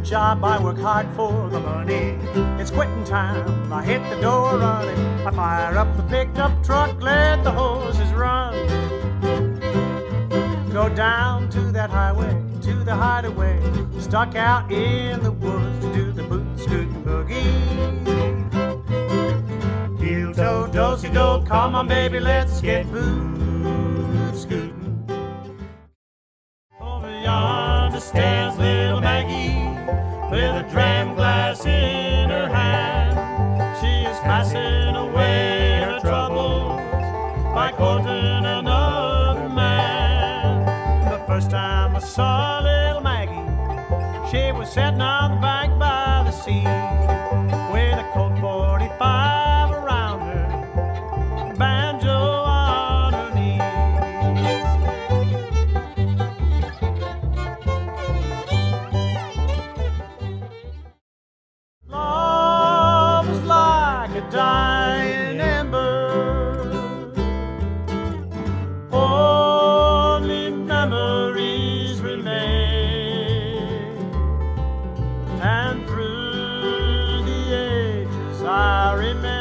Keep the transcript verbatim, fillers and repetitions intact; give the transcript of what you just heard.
job, I work hard for the money. It's quitting time, I hit the door running. I fire up the pickup truck, let the horses run. Go down to that highway, to the hideaway, stuck out in the woods to do the boot scootin' boogie. Heel toe, do-si do, come on baby, let's get boot scootin'. Over yonder stands little Maggie with a dram glass in her hand. She is passing away her troubles by courting another man. The first time I saw little Maggie, she was sitting on the bank by the sea with a Colt forty-five around her, banjo on her knee. Love is like a dying ember, only memories remain, and through the ages I remember